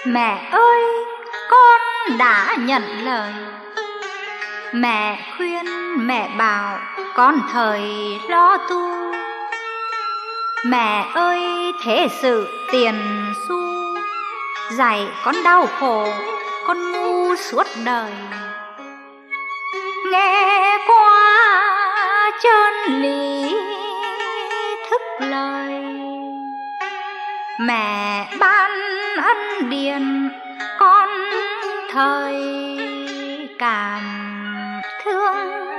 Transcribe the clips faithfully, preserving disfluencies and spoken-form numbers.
Mẹ ơi, con đã nhận lời. Mẹ khuyên, mẹ bảo con thời lo tu. Mẹ ơi, thế sự tiền xu dạy con đau khổ, con ngu suốt đời. Nghe qua chân lý thức lời, mẹ ban ân điển con thời cảm thương.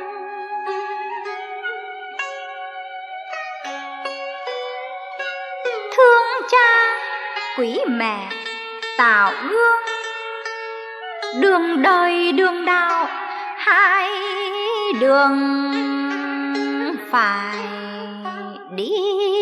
Thương cha quý mẹ tạo gương, đường đời đường đạo hai đường phải đi.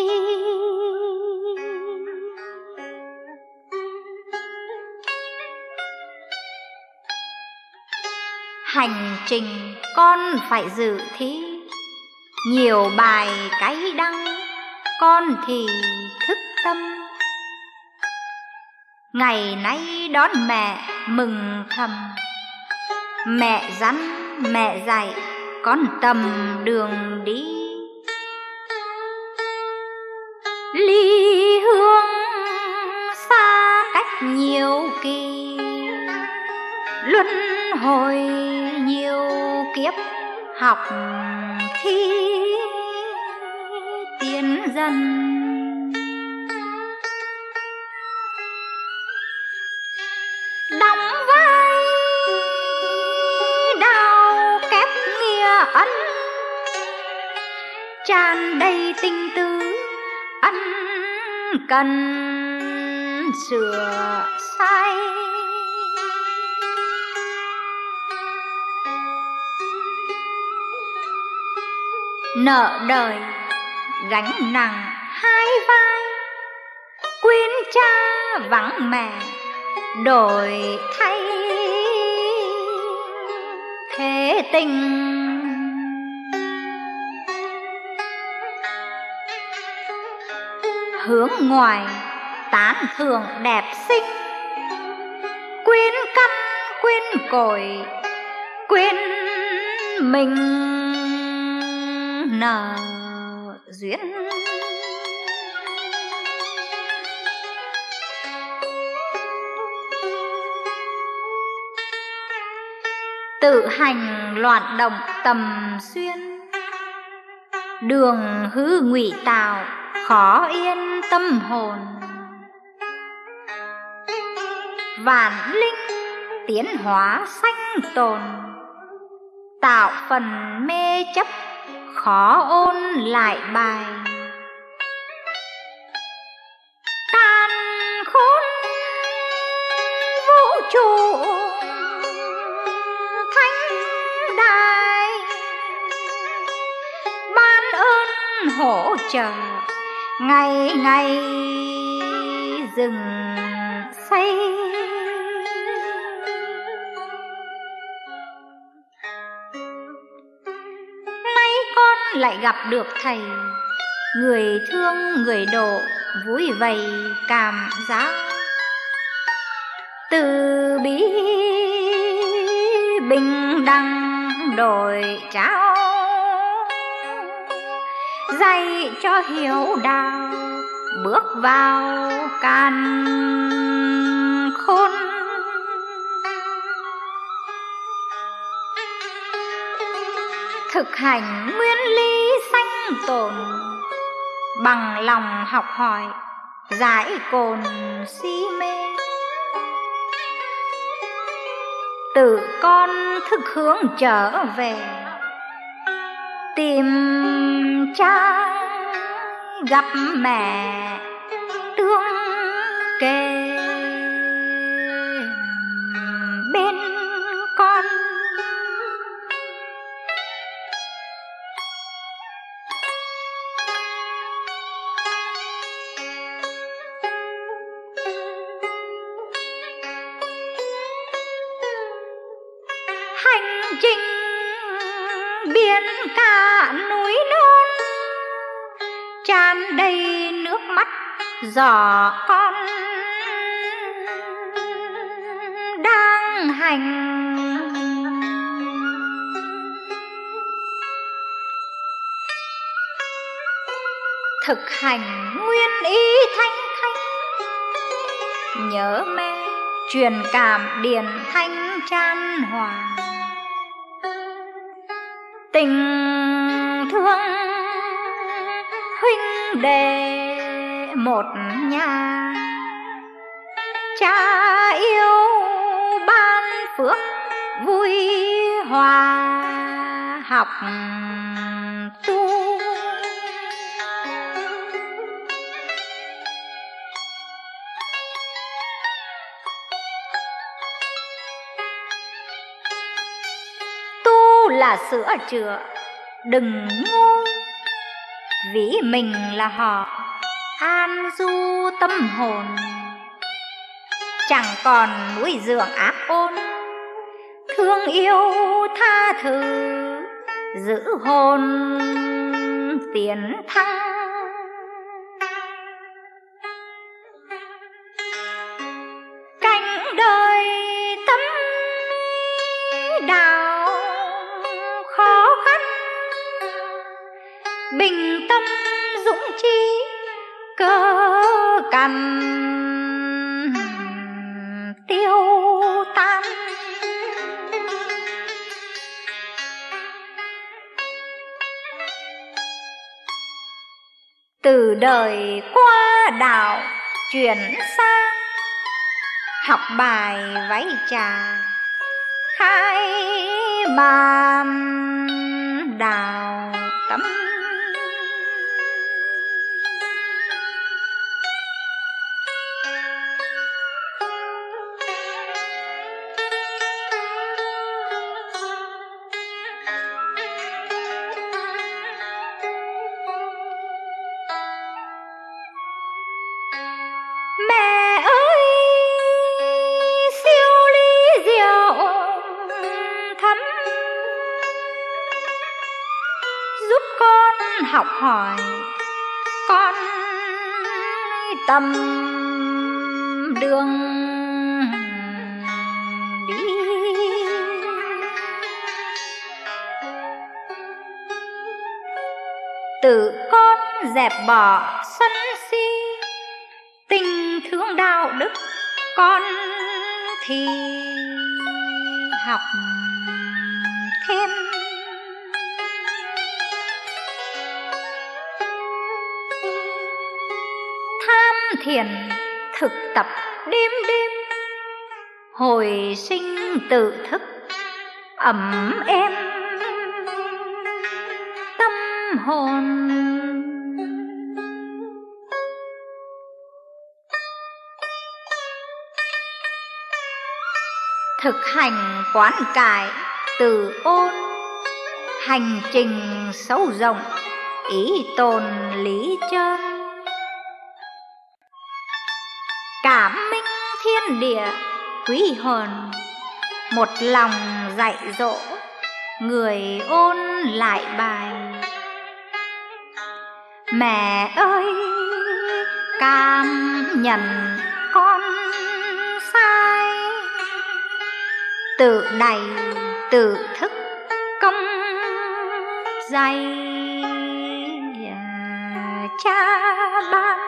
Hành trình con phải dự thi, nhiều bài cay đắng con thì thức tâm. Ngày nay đón mẹ mừng thầm, mẹ dặn mẹ dạy con tầm đường đi. Ly hương xa cách nhiều kỳ, luân hồi nhiều kiếp học thi tiến dần. Đóng vai đào kép nghĩa ân, tràn đầy tình tứ ân cần sửa sai. Nợ đời gánh nặng hai vai, quyến cha vắng mẹ đổi thay thế tình. Hướng ngoài tán thưởng đẹp xinh, quyến căn quyến cội quyến mình nợ duyên. Tự hành loạn động tầm xuyên, đường hư ngụy tạo khó yên tâm hồn. Vạn linh tiến hóa sanh tồn, tạo phần mê chấp khó ôn lại bài. Càn khôn vũ trụ thánh đại, ban ơn hỗ trợ ngày ngày dừng xây. Nay con lại gặp được thầy, người thương người độ vui vầy cảm giác. Từ bi bình đẳng đổi trao, dạy cho hiểu đạo bước vào càn khôn. Thực hành nguyên lý sanh tồn, bằng lòng học hỏi giải cồn si mê. Tự con thức hướng trở về, tìm cha gặp mẹ tương kề bên con. Hành trình biển cả núi non, tràn đầy nước mắt giỏ con hành. Thực hành nguyên ý thanh thanh, nhớ mẹ truyền cảm điển thanh chan hòa. Tình thương huynh đệ một nhà, cha yêu ban phước vui hòa học tu. Tu là sữa chữa, đừng ngu, ví mình là họ an du tâm hồn. Chẳng còn nuôi dưỡng ác ôn, thương yêu tha thứ giữ hồn tiến thăng. Cánh đời tâm đạo khó khăn, bình tâm dũng chi cơ cằn tiêu tan. Từ đời qua đạo chuyển xa, học bài váy trà khai ban đào tâm. Mẹ ơi siêu ly rượu thấm, giúp con học hỏi con tầm đường đi. Tự con dẹp bỏ sân si, tình thương đạo đức con thì học thêm. Tham thiền thực tập đêm đêm, hồi sinh tự thức ấm êm tâm hồn. Thực hành quán cải từ ôn, hành trình sâu rộng ý tồn lý chân. Cảm minh thiên địa quý hồn, một lòng dạy dỗ người ôn lại bài. Mẹ ơi cảm nhận con sai, tự này tự thức công dạy cha ban.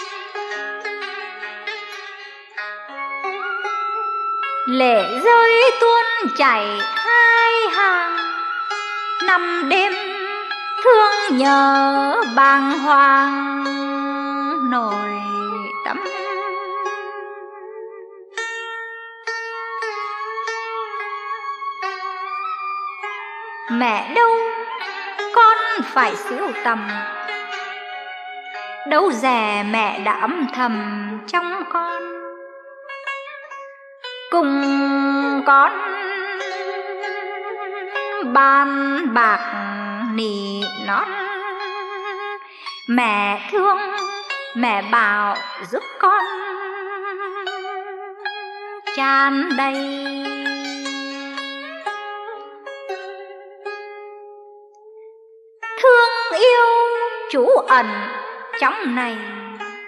Lệ rơi tuôn chảy hai hàng, năm đêm thương nhớ bàng hoàng nổi tâm. Mẹ đâu con phải siêu tầm, đâu dè mẹ đã âm thầm trong con. Cùng con bàn bạc nỉ non, mẹ thương mẹ bảo giúp con tràn đầy. Thương yêu trú ẩn trong này,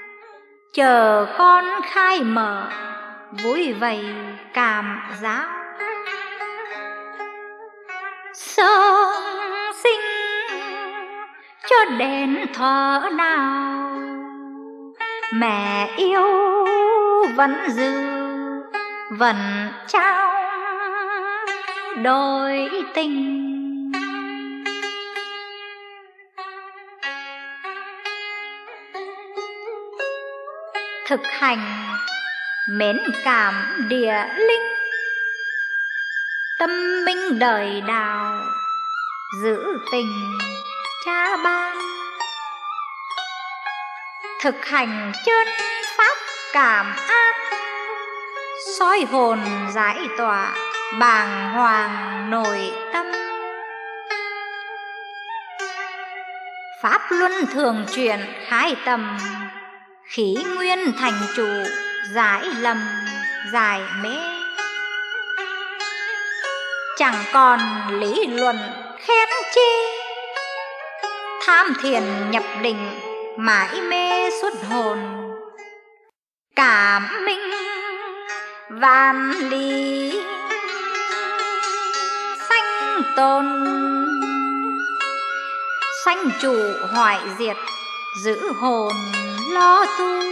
chờ con khai mở vui vầy cảm giáo. sớm sinh cho đến thuở nào mẹ yêu vẫn dư vẫn trao đôi tình. Thực hành mến cảm địa linh, tâm minh đời đào giữ tình cha ban. Thực hành chân pháp cảm an, soi hồn giải tỏa bàng hoàng nội tâm. Pháp luân thường chuyển khai tầm, khí nguyên thành chủ giải lầm giải mê. Chẳng còn lý luận khen chi, tham thiền nhập định mãi mê suốt hồn. Cảm minh vạn lý sanh tồn, sanh chủ hoại diệt giữ hồn lo tu.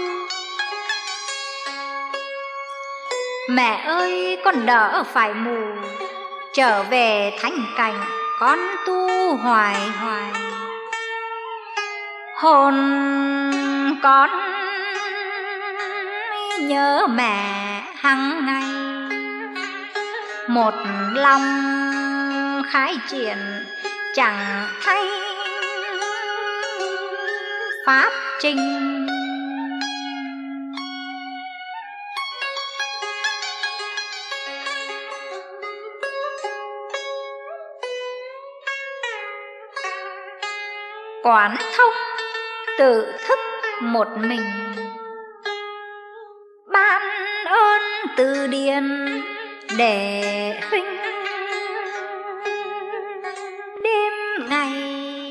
Mẹ ơi con đỡ phải mù, trở về thanh cảnh con tu hoài hoài. Hồn con nhớ mẹ hằng ngày, một lòng khái triển chẳng thay pháp trình. Quán thông tự thức một mình, ban ơn từ điển để huynh đêm ngày.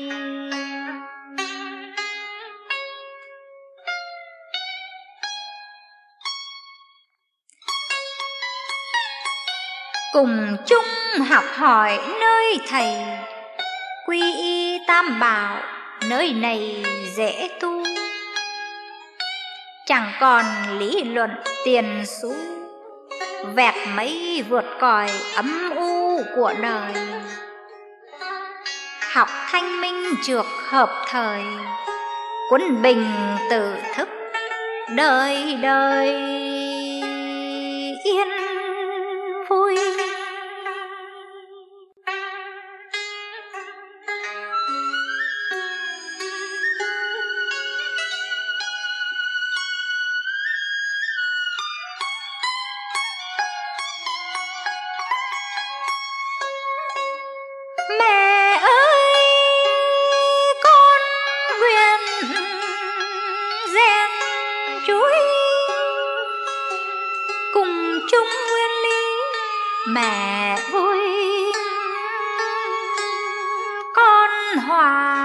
Cùng chung học hỏi nơi thầy, quy y tam bảo nơi này dễ tu. Chẳng còn lý luận tiền xu, vẹt mấy vượt còi ấm u của đời. Học thanh minh trược hợp thời, quân bình tự thức đời đời yên vui. Mẹ ơi con nguyện rèn chuối, cùng chung nguyên lý mẹ vui con hòa.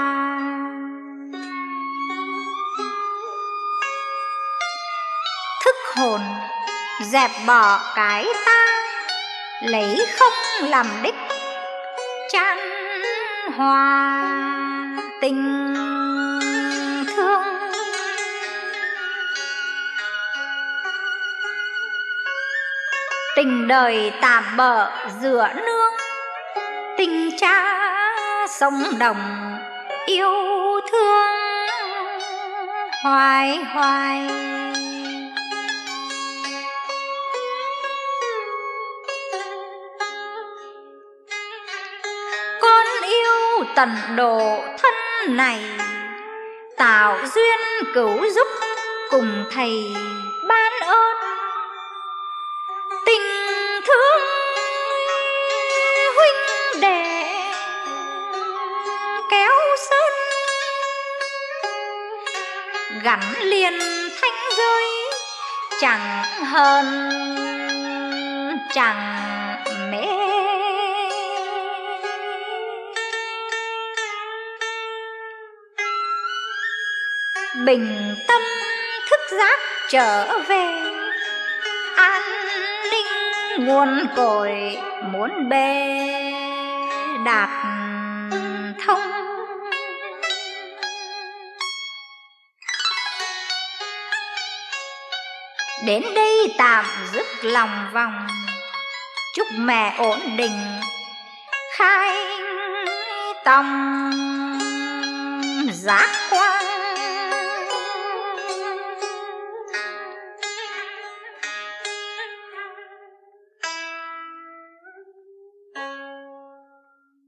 Thức hồn dẹp bỏ cái ta, lấy không làm đích chan hòa tình thương. Tình đời tạm bợ giữa nương, tình cha sống đồng yêu thương hoài hoài. Con yêu tận độ thân này, tạo duyên cứu giúp cùng thầy ban ơn. Tình thương huynh đệ kéo sơn, gắn liền thanh giới chẳng hơn chẳng mê. Bình tâm thức giác trở về, an ninh nguồn cội muốn bề đạt thông. Đến đây tạm dứt lòng vòng, chúc mẹ ổn định khai tòng giác quan.